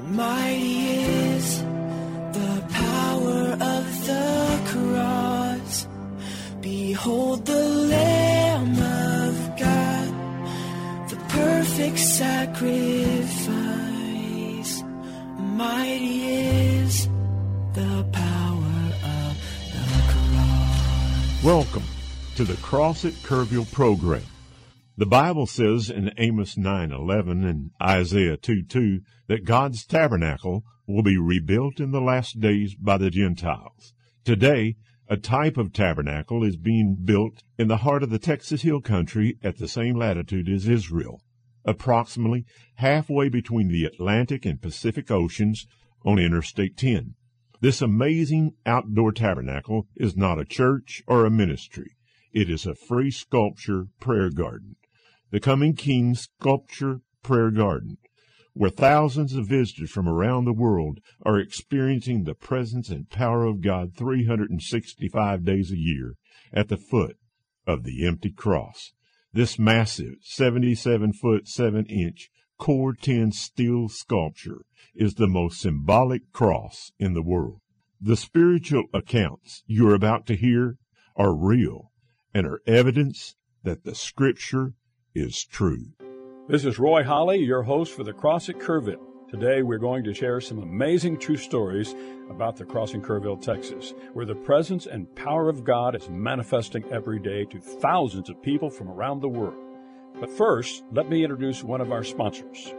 Mighty is the power of the cross. Behold the Lamb of God, the perfect sacrifice. Mighty is the power of the cross. Welcome to the Cross at Kerrville program. The Bible says in Amos 9:11 and Isaiah 2:2 that God's tabernacle will be rebuilt in the last days by the Gentiles. Today, a type of tabernacle is being built in the heart of the Texas Hill Country at the same latitude as Israel, approximately halfway between the Atlantic and Pacific Oceans on Interstate 10. This amazing outdoor tabernacle is not a church or a ministry. It is a free sculpture prayer garden. The Coming King Sculpture Prayer Garden, where thousands of visitors from around the world are experiencing the presence and power of God 365 days a year at the foot of the empty cross. This massive 77-foot 7-inch Core 10 steel sculpture is the most symbolic cross in the world. The spiritual accounts you are about to hear are real and are evidence that the Scripture is true. This is Roy Holly, your host for the Cross at Kerrville. Today we're going to share some amazing true stories about the Cross in Kerrville, Texas, where the presence and power of God is manifesting every day to thousands of people from around the world. But first, let me introduce one of our sponsors.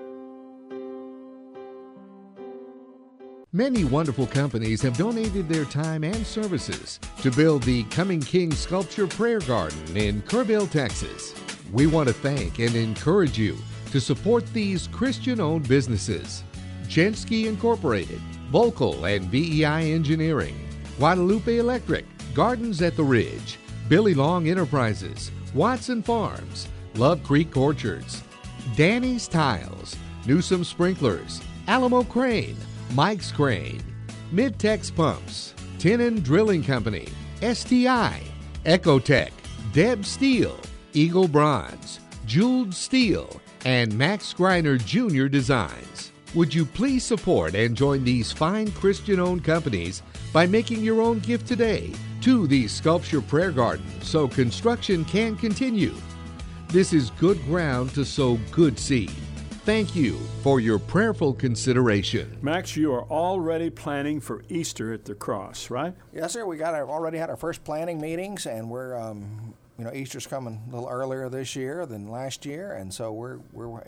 Many wonderful companies have donated their time and services to build the Coming King Sculpture Prayer Garden in Kerrville, Texas. We want to thank and encourage you to support these Christian-owned businesses: Jensky Incorporated, Volkel and VEI Engineering, Guadalupe Electric, Gardens at the Ridge, Billy Long Enterprises, Watson Farms, Love Creek Orchards, Danny's Tiles, Newsom Sprinklers, Alamo Crane, Mike's Crane, Midtex Pumps, Tenon Drilling Company, STI, Ecotech, Deb Steel, Eagle Bronze, Jeweled Steel, and Max Greiner Jr. Designs. Would you please support and join these fine Christian-owned companies by making your own gift today to the Sculpture Prayer Garden so construction can continue? This is good ground to sow good seed. Thank you for your prayerful consideration. Max, you are already planning for Easter at the Cross, right? Yes, sir. We already had our first planning meetings, and we're Easter's coming a little earlier this year than last year, and so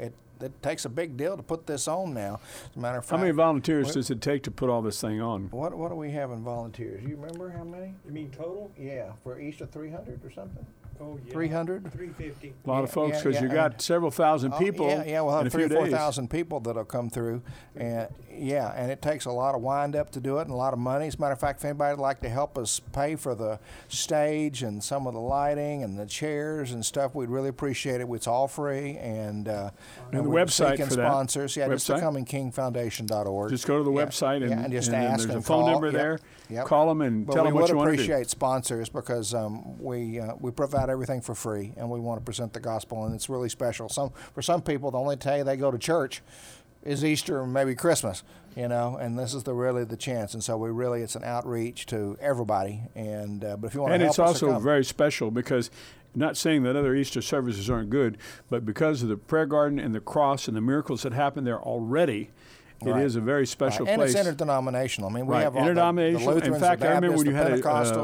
it takes a big deal to put this on now. As a matter of fact, how many volunteers does it take to put all this thing on? What do we have in volunteers? You remember how many? You mean total? Yeah, for Easter, 300 or something. Oh, yeah. 300? 350. A lot of folks, because you got several thousand people. Yeah, we'll have 3,000 or 4,000 days. people that'll come through, and it takes a lot of wind up to do it and a lot of money. As a matter of fact, if anybody would like to help us pay for the stage and some of the lighting and the chairs and stuff, we'd really appreciate it. It's all free, and the website for that. Sponsors, just thecomingkingfoundation.org. Just go to the website and just ask. There's and a phone call. number there. Yep. Call them and tell them what you want to do. We would appreciate sponsors because we provide everything for free, and we want to present the gospel, and it's really special. For some people, the only day they go to church is Easter and maybe Christmas, and this is really the chance. And so it's an outreach to everybody. And but if you want to help us, and it's also very special because. Not saying that other Easter services aren't good, but because of the prayer garden and the cross and the miracles that happen there already, it is a very special place. And it's interdenominational. I mean, we have all the Lutherans, in fact, the Baptists, I remember when you had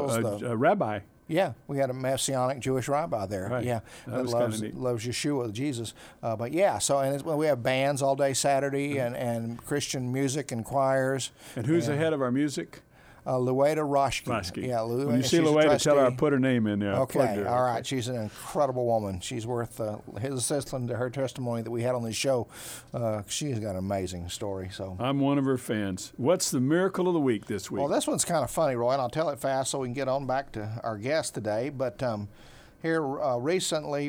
a rabbi. Yeah, we had a Messianic Jewish rabbi there. Right. Yeah, that loves Yeshua, Jesus. We have bands all day Saturday and Christian music and choirs. And who's the head of our music? Lueda Roschke. Yeah, when you see Lueda, tell her I put her name in there. Okay, all right. She's an incredible woman. She's worth listening to her testimony that we had on the show. She's got an amazing story. So I'm one of her fans. What's the miracle of the week this week? Well, this one's kind of funny, Roy, and I'll tell it fast so we can get on back to our guest today. But here recently,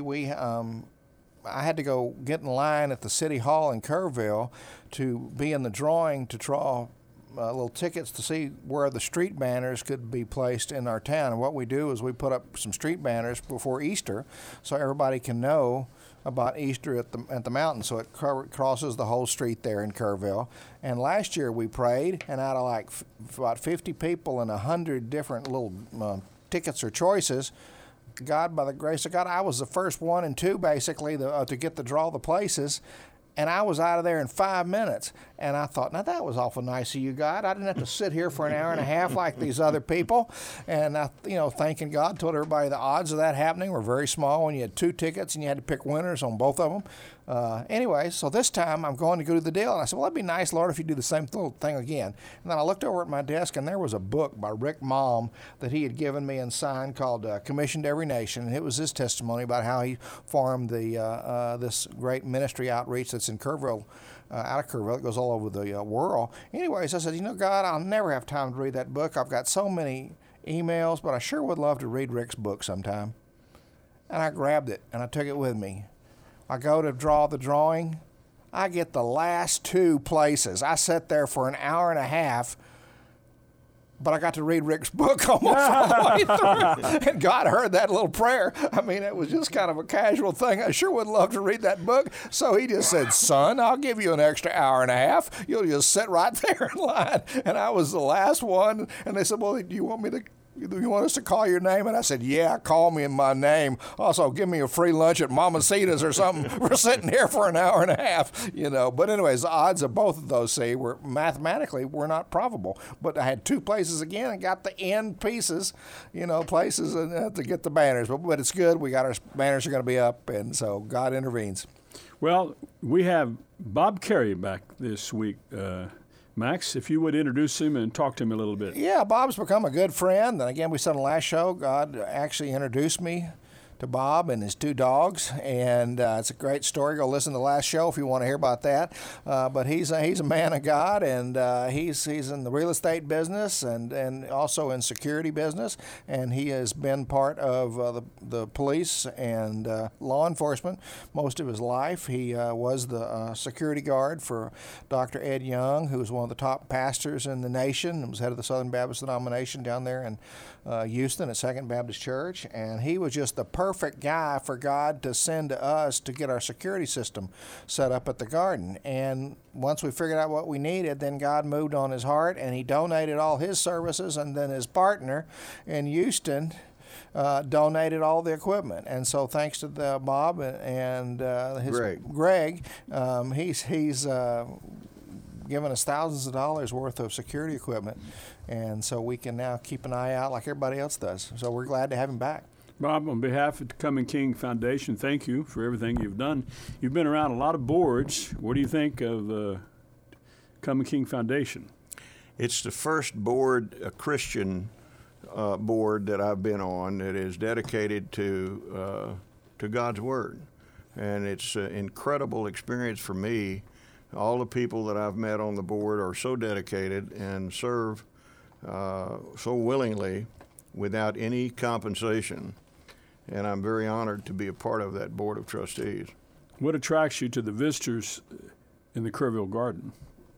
I had to go get in line at the City Hall in Kerrville to be in the drawing to draw little tickets to see where the street banners could be placed in our town. And what we do is we put up some street banners before Easter so everybody can know about Easter at the mountain, so it crosses the whole street there in Kerrville. And last year we prayed, and out of like about 50 people and 100 different little tickets or choices, God, by the grace of God, I was the first one and two basically to get to draw the places. And I was out of there in 5 minutes. And I thought, now that was awful nice of you, God. I didn't have to sit here for an hour and a half like these other people. And, thanking God, told everybody the odds of that happening were very small when you had 2 tickets and you had to pick winners on both of them. Anyway, so this time I'm going to go to the deal. And I said, well, that'd be nice, Lord, if you do the same little thing again. And then I looked over at my desk, and there was a book by Rick Malm that he had given me and signed called Commissioned to Every Nation. And it was his testimony about how he formed this great ministry outreach that's in Kerrville, out of Kerrville. It goes all over the world. Anyways, I said, God, I'll never have time to read that book. I've got so many emails, but I sure would love to read Rick's book sometime. And I grabbed it, and I took it with me. I go to draw the drawing. I get the last 2 places. I sat there for an hour and a half, but I got to read Rick's book almost all the way through. And God heard that little prayer. I mean, it was just kind of a casual thing. I sure would love to read that book. So he just said, son, I'll give you an extra hour and a half. You'll just sit right there in line. And I was the last one. And they said, well, do you want us to call your name? And I said, yeah, call me in my name. Also, give me a free lunch at Mamacita's or something. We're sitting here for an hour and a half, But anyways, the odds of both of those, were mathematically not probable. But I had 2 places again and got the end pieces, places to get the banners. But it's good. We got our banners are going to be up, and so God intervenes. Well, we have Bob Carey back this week. Max, if you would introduce him and talk to him a little bit. Yeah, Bob's become a good friend. And again, we said on the last show, God actually introduced me to Bob and his 2 dogs, and it's a great story. Go listen to the last show if you want to hear about that. But he's a man of God, and he's in the real estate business and also in security business, and he has been part of the police and law enforcement most of his life. He was the security guard for Dr. Ed Young, who was one of the top pastors in the nation and was head of the Southern Baptist denomination down there in Houston at Second Baptist Church, and he was just the perfect guy for God to send to us to get our security system set up at the Garden. And once we figured out what we needed, then God moved on his heart, and he donated all his services, and then his partner in Houston donated all the equipment. And so thanks to Bob and his Greg, he's given us thousands of dollars worth of security equipment, and so we can now keep an eye out like everybody else does. So we're glad to have him back. Bob, on behalf of the Coming King Foundation, thank you for everything you've done. You've been around a lot of boards. What do you think of the Coming King Foundation? It's the first board, a Christian board that I've been on that is dedicated to God's Word. And it's an incredible experience for me. All the people that I've met on the board are so dedicated and serve so willingly without any compensation. And I'm very honored to be a part of that board of trustees. What attracts you to the visitors in the Kerrville Garden?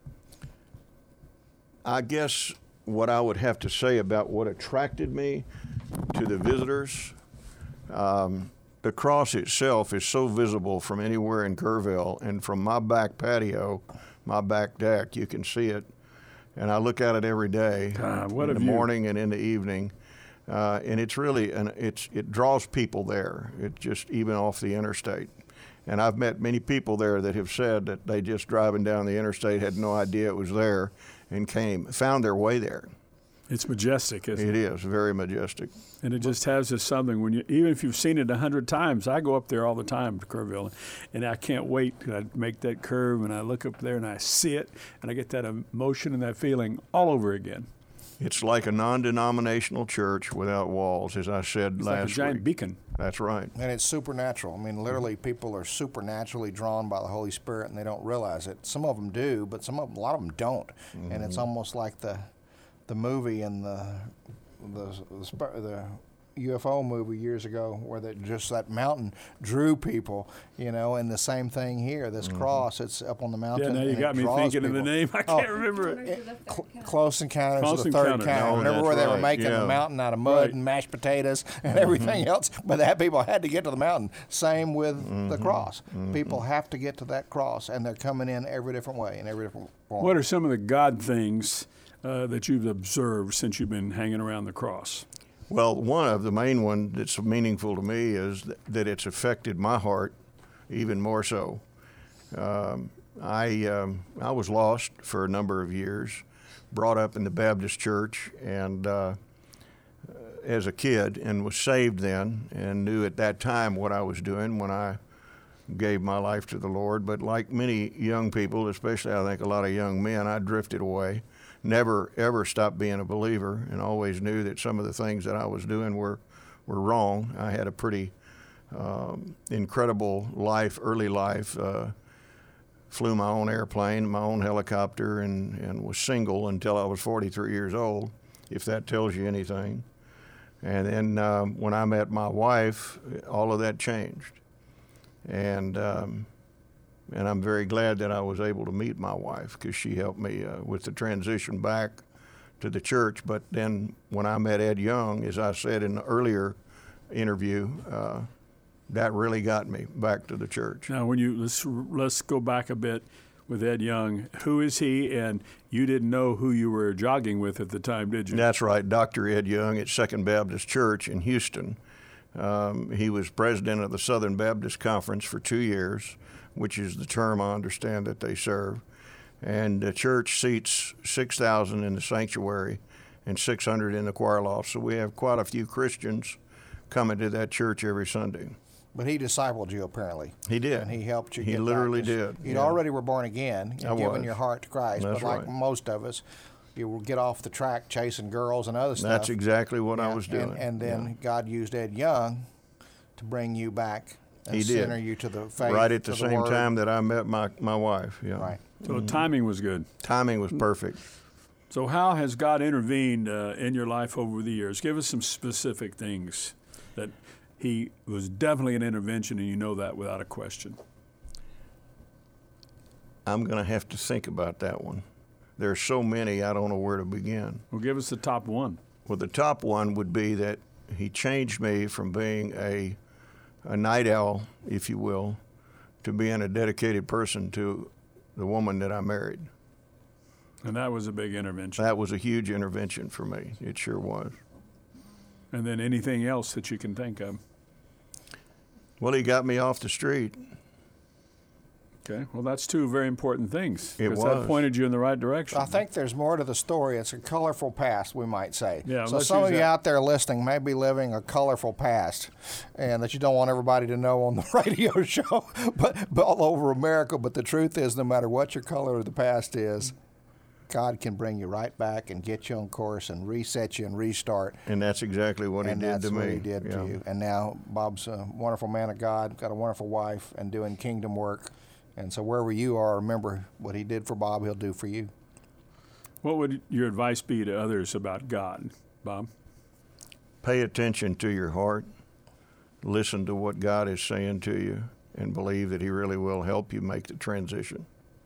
I guess what I would have to say about what attracted me to the visitors, the cross itself is so visible from anywhere in Kerrville, and from my back patio, my back deck, you can see it. And I look at it every day, in the morning and in the evening. And it's really, it draws people there. It just, even off the interstate. And I've met many people there that have said that they just driving down the interstate had no idea it was there and found their way there. It's majestic, isn't it? It is, very majestic. And it just has this something, even if you've seen it 100 times, I go up there all the time to Kerrville, and I can't wait to make that curve, and I look up there and I see it, and I get that emotion and that feeling all over again. It's like a non-denominational church without walls, as I said last week. It's like a giant beacon. That's right. And it's supernatural. I mean, literally, people are supernaturally drawn by the Holy Spirit, and they don't realize it. Some of them do, but a lot of them don't. Mm-hmm. And it's almost like the movie and the UFO movie years ago where that mountain drew people, and the same thing here. This cross, it's up on the mountain. Yeah, now you got me thinking of the name. I can't remember it. Close Encounters Close of the Third Encounters. Kind. Oh, Remember where that's they were right. making Yeah. the mountain out of mud Right. and mashed potatoes and everything else, but that people had to get to the mountain. Same with the cross. People have to get to that cross, and they're coming in every different way and every different form. What are some of the God things that you've observed since you've been hanging around the cross? Well, one of the main one that's meaningful to me is that it's affected my heart even more so. I was lost for a number of years, brought up in the Baptist church, and as a kid, and was saved then, and knew at that time what I was doing when I gave my life to the Lord. But like many young people, especially I think a lot of young men, I drifted away. Never ever stopped being a believer, and always knew that some of the things that I was doing were wrong. I had a pretty incredible life, early life. Flew my own airplane, my own helicopter, and was single until I was 43 years old, if that tells you anything. And then when I met my wife, all of that changed. And I'm very glad that I was able to meet my wife, because she helped me with the transition back to the church. But then when I met Ed Young, as I said in the earlier interview, that really got me back to the church. Now, let's go back a bit with Ed Young. Who is he? And you didn't know who you were jogging with at the time, did you? That's right, Dr. Ed Young at Second Baptist Church in Houston. He was president of the Southern Baptist Conference for 2 years, which is the term I understand that they serve. And the church seats 6,000 in the sanctuary and 600 in the choir loft. So we have quite a few Christians coming to that church every Sunday. But he discipled you, apparently. He did. And he helped you He get literally back. 'Cause did, You'd yeah. already were born again I and given was. your heart to Christ. That's but like right. most of us, you will get off the track chasing girls and other stuff. That's exactly what I Yeah, was doing. And then God used Ed Young to bring you back and He did. center you to the faith. Right at the to same Word. time that I met my wife. Yeah. Right. So timing was good. Timing was perfect. So how has God intervened in your life over the years? Give us some specific things that he was definitely an intervention, and you know that without a question. I'm going to have to think about that one. There's so many, I don't know where to begin. Well, give us the top one. Well, the top one would be that he changed me from being a night owl, if you will, to being a dedicated person to the woman that I married. And that was a big intervention. That was a huge intervention for me. It sure was. And then anything else that you can think of. Well, he got me off the street. Okay. Well, that's two very important things. It 'cause that was. pointed you in the right direction. I think there's more to the story. It's a colorful past, we might say. Yeah, so let's some use of you that. out there listening may be living a colorful past, and that you don't want everybody to know on the radio show, but all over America. But the truth is, no matter what your color of the past is, God can bring you right back and get you on course and reset you and restart. And that's exactly what And he did that's to me. what he did Yeah. to you. And now Bob's a wonderful man of God, got a wonderful wife, and doing kingdom work. And so wherever you are, remember what he did for Bob, he'll do for you. What would your advice be to others about God, Bob? Pay attention to your heart. Listen to what God is saying to you, and believe that he really will help you make the transition.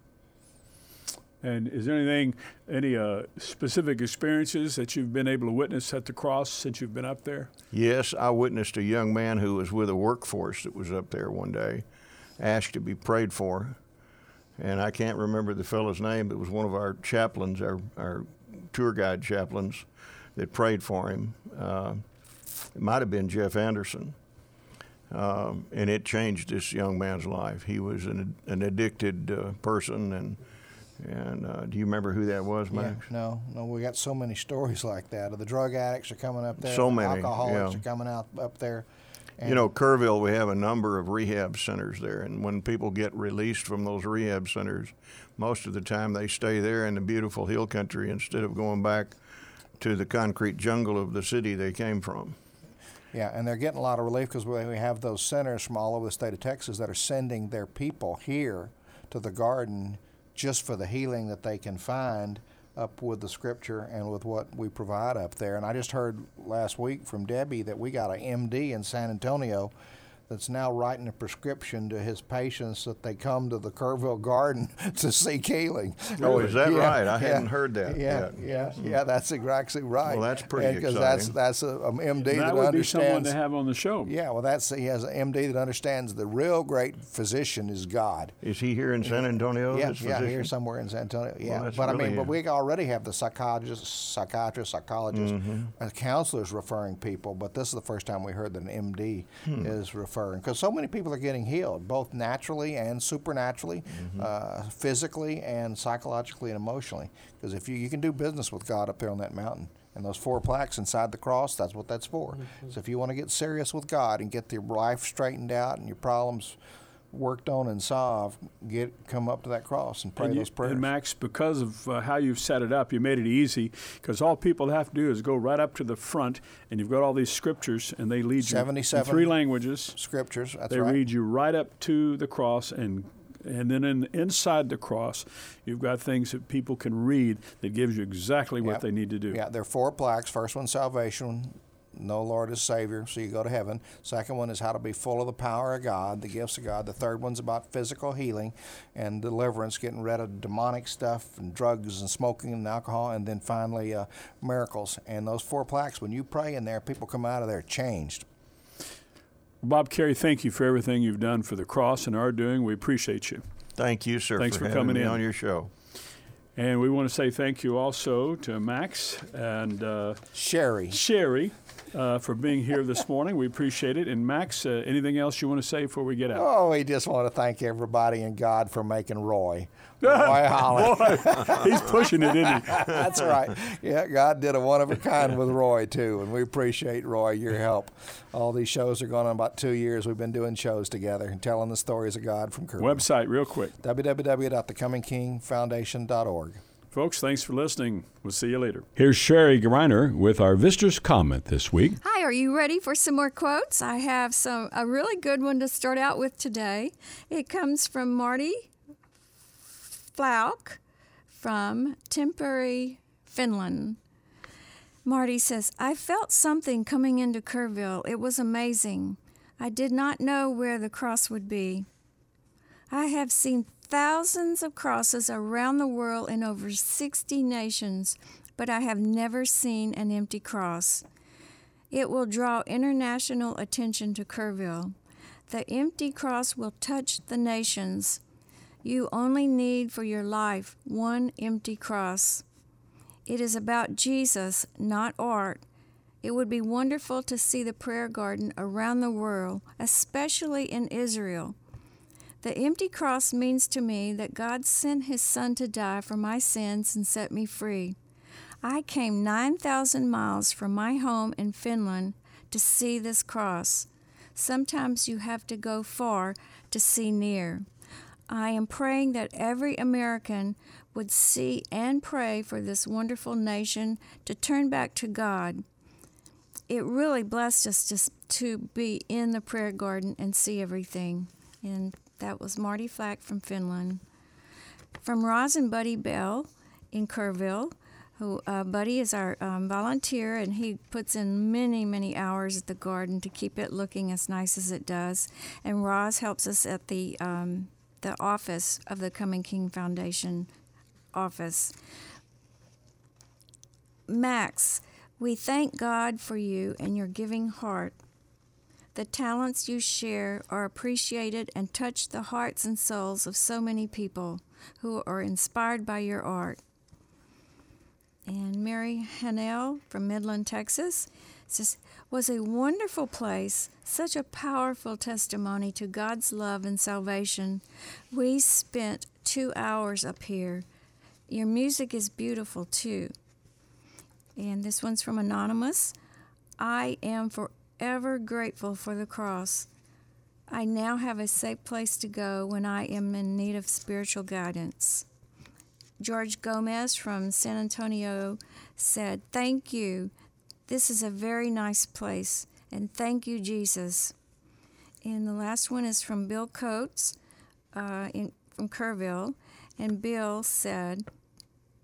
And is there any specific experiences that you've been able to witness at the cross since you've been up there? Yes, I witnessed a young man who was with a workforce that was up there one day, asked to be prayed for. And I can't remember the fellow's name, but it was one of our chaplains, our tour guide chaplains, that prayed for him. It might have been Jeff Anderson. And it changed this young man's life. He was an addicted person, and do you remember who that was, Max? Yeah, no, we got so many stories like that. The drug addicts are coming up there. So the many, alcoholics yeah. are coming out up there. And You know, Kerrville, we have a number of rehab centers there, and when people get released from those rehab centers, most of the time they stay there in the beautiful hill country instead of going back to the concrete jungle of the city they came from. Yeah, and they're getting a lot of relief because we have those centers from all over the state of Texas that are sending their people here to the garden just for the healing that they can find up with the scripture and with what we provide up there. And I just heard last week from Debbie that we got an MD in San Antonio that's now writing a prescription to his patients that they come to the Kerrville Garden to seek healing. Oh, is that right? I yeah, hadn't heard that yet. Yeah, that's exactly right. Well, that's pretty Because exciting. that's a MD that That would be someone understands. to have on the show. Yeah, well, he has an MD that understands the real great physician is God. Is he here in San Antonio? Yeah, this physician? here somewhere in San Antonio. Yeah, that's but I mean, really but we already have the psychiatrists, and counselors referring people. But this is the first time we heard that an MD is referring, because so many people are getting healed, both naturally and supernaturally, physically and psychologically and emotionally. Because if you can do business with God up there on that mountain. And those 4 plaques inside the cross, that's what that's for. So if you want to get serious with God and get your life straightened out and your problems worked on and solved, come up to that cross and pray those prayers. And Max, because of how you've set it up, you made it easy, because all people have to do is go right up to the front, and you've got all these scriptures, and they lead you in 77 3 languages. Scriptures, that's They right. read you right up to the cross, and then inside the cross, you've got things that people can read that gives you exactly what Yep. they need to do. Yeah, there are 4 plaques. First one, salvation. Know Lord as Savior, so you go to heaven. Second one is how to be full of the power of God, the gifts of God. The third one's about physical healing and deliverance, getting rid of demonic stuff and drugs and smoking and alcohol. And then finally, miracles. And those 4 plaques, when you pray in there, people come out of there changed. Bob Carey, thank you for everything you've done for the cross and are doing. We appreciate you. Thank you, sir, Thanks for having coming me in. on your show. And we want to say thank you also to Max and Sherry. For being here this morning. We appreciate it. And Max, anything else you want to say before we get out? Oh, we just want to thank everybody and God for making Roy. Roy Holly. Boy, he's pushing it, isn't he? That's right. Yeah, God did a one-of-a-kind with Roy, too, and we appreciate, Roy, your help. All these shows are going on about 2 years. We've been doing shows together and telling the stories of God from Kerrville. Website, real quick. www.thecomingkingfoundation.org. Folks, thanks for listening. We'll see you later. Here's Sherry Greiner with our visitor's comment this week. Hi, are you ready for some more quotes? I have a really good one to start out with today. It comes from Marty Flauk from Tampere, Finland. Marty says, I felt something coming into Kerrville. It was amazing. I did not know where the cross would be. I have seen thousands of crosses around the world in over 60 nations, but I have never seen an empty cross. It will draw international attention to Kerrville. The empty cross will touch the nations. You only need for your life one empty cross. It is about Jesus, not art. It would be wonderful to see the prayer garden around the world, especially in Israel. The empty cross means to me that God sent His Son to die for my sins and set me free. I came 9,000 miles from my home in Finland to see this cross. Sometimes you have to go far to see near. I am praying that every American would see and pray for this wonderful nation to turn back to God. It really blessed us to be in the prayer garden and see everything. And that was Marty Flack from Finland. From Roz and Buddy Bell in Kerrville, who Buddy is our volunteer, and he puts in many, many hours at the garden to keep it looking as nice as it does. And Roz helps us at the office of the Coming King Foundation office. Max, we thank God for you and your giving heart. The talents you share are appreciated and touch the hearts and souls of so many people who are inspired by your art. And Mary Hanel from Midland, Texas, says, was a wonderful place, such a powerful testimony to God's love and salvation. We spent 2 hours up here. Your music is beautiful, too. And this one's from Anonymous. I am forever grateful for the cross. I now have a safe place to go when I am in need of spiritual guidance. George Gomez from San Antonio said, thank you. This is a very nice place, and thank you, Jesus. And the last one is from Bill Coates from Kerrville, and Bill said,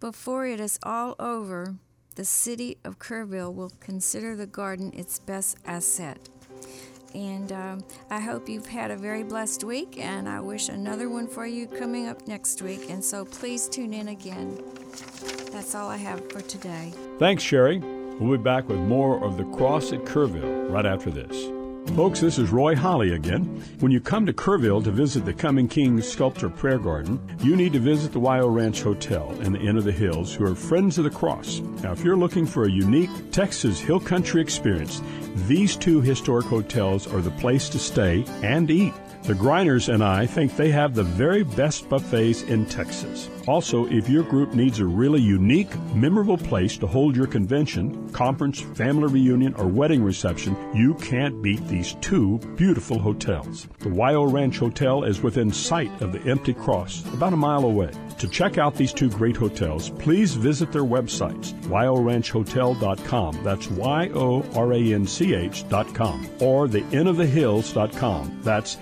before it is all over, the city of Kerrville will consider the garden its best asset. And I hope you've had a very blessed week, and I wish another one for you coming up next week. And so please tune in again. That's all I have for today. Thanks, Sherry. We'll be back with more of The Cross at Kerrville right after this. Folks, this is Roy Holly again. When you come to Kerrville to visit the Coming King Sculpture Prayer Garden, you need to visit the Wyo Ranch Hotel and the Inn of the Hills, who are Friends of the Cross. Now, if you're looking for a unique Texas Hill Country experience, these two historic hotels are the place to stay and eat. The Greiners and I think they have the very best buffets in Texas. Also, if your group needs a really unique, memorable place to hold your convention, conference, family reunion, or wedding reception, you can't beat these two beautiful hotels. The Wyo Ranch Hotel is within sight of the empty cross, about a mile away. To check out these two great hotels, please visit their websites, wyoranchhotel.com, that's YORANCH.com, or theinnofthehills.com, that's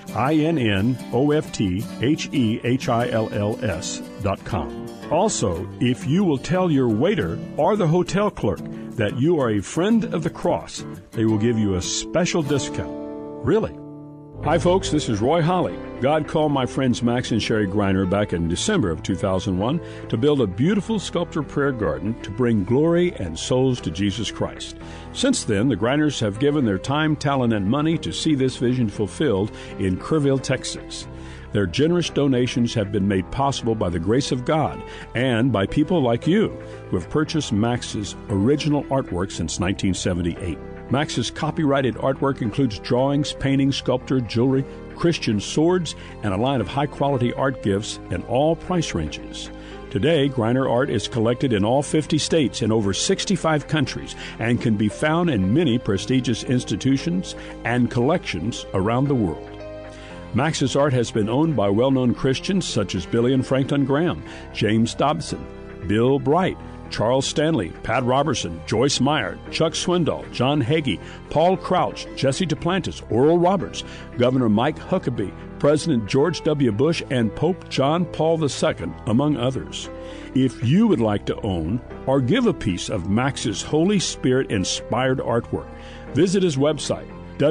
INNOFTHEHILLS.com. Also, if you will tell your waiter or the hotel clerk that you are a friend of the cross, they will give you a special discount. Really? Hi, folks. This is Roy Holly. God called my friends Max and Sherry Greiner back in December of 2001 to build a beautiful sculpture prayer garden to bring glory and souls to Jesus Christ. Since then, the Greiners have given their time, talent, and money to see this vision fulfilled in Kerrville, Texas. Their generous donations have been made possible by the grace of God and by people like you who have purchased Max's original artwork since 1978. Max's copyrighted artwork includes drawings, paintings, sculpture, jewelry, Christian swords, and a line of high-quality art gifts in all price ranges. Today, Greiner art is collected in all 50 states in over 65 countries and can be found in many prestigious institutions and collections around the world. Max's art has been owned by well-known Christians such as Billy and Franklin Graham, James Dobson, Bill Bright, Charles Stanley, Pat Robertson, Joyce Meyer, Chuck Swindoll, John Hagee, Paul Crouch, Jesse Duplantis, Oral Roberts, Governor Mike Huckabee, President George W. Bush, and Pope John Paul II, among others. If you would like to own or give a piece of Max's Holy Spirit-inspired artwork, visit his website,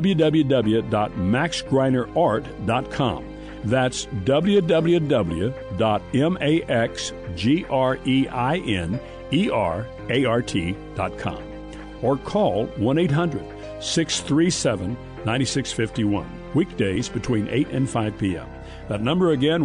www.maxgreinerart.com. That's www.maxgreinerart.com, or call 1-800-637-9651, weekdays between 8 and 5 p.m. That number again,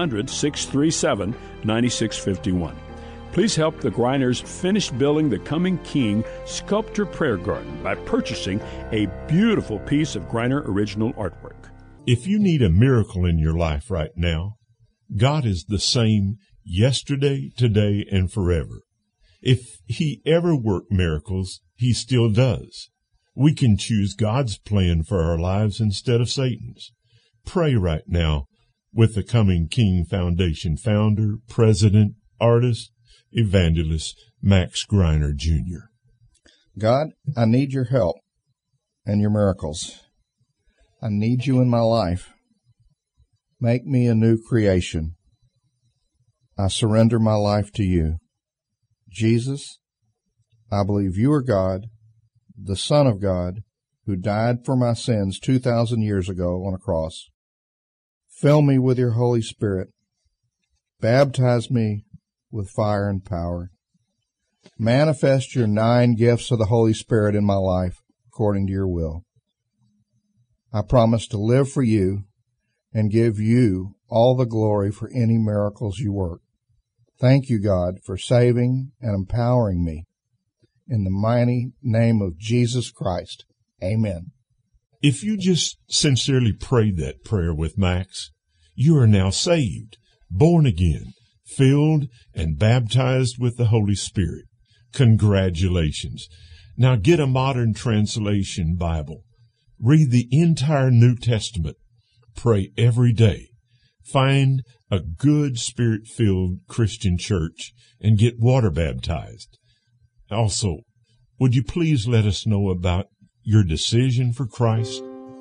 1-800-637-9651. Please help the Greiners finish building the Coming King Sculpture Prayer Garden by purchasing a beautiful piece of Greiner original artwork. If you need a miracle in your life right now, God is the same yesterday, today, and forever. If He ever worked miracles, He still does. We can choose God's plan for our lives instead of Satan's. Pray right now with the Coming King Foundation founder, president, artist, evangelist, Max Greiner, Jr. God, I need your help and your miracles. I need you in my life. Make me a new creation. I surrender my life to you. Jesus, I believe you are God, the Son of God, who died for my sins 2,000 years ago on a cross. Fill me with your Holy Spirit. Baptize me with fire and power. Manifest your 9 gifts of the Holy Spirit in my life according to your will. I promise to live for you and give you all the glory for any miracles you work. Thank you, God, for saving and empowering me. In the mighty name of Jesus Christ, amen. If you just sincerely prayed that prayer with Max, you are now saved, born again, filled and baptized with the Holy Spirit. Congratulations. Now get a modern translation Bible. Read the entire New Testament. Pray every day. Find a good Spirit-filled Christian church and get water baptized. Also, would you please let us know about your decision for Christ?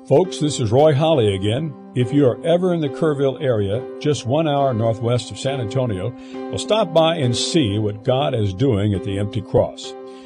Folks, this is Roy Holly again. If you are ever in the Kerrville area, just 1 hour northwest of San Antonio, well, stop by and see what God is doing at the Empty Cross.